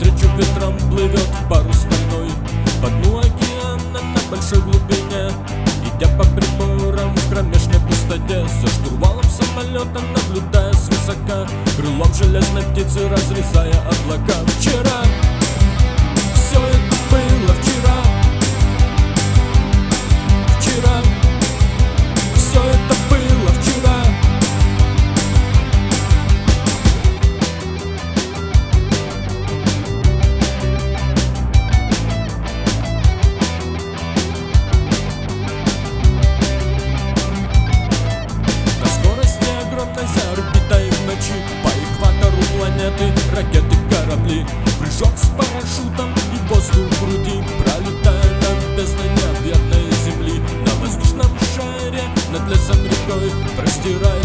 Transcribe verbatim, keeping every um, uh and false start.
Навстречу ветрам плывет парус стальной по дну океана на большой глубине. Идя по приборам в кромешной пустоте, со штурвалом самолета наблюдая свысока, крылом железной птицы разрезая облака. Вчера все это было вчера. Вчера все это было вчера. На скорости огромной за орбитой в ночи, по экватору планеты ракеты, корабли. Прыжок с парашютом и воздух в груди, пролетая над бездной необъятной земли. На воздушном шаре над лесом рекой простирая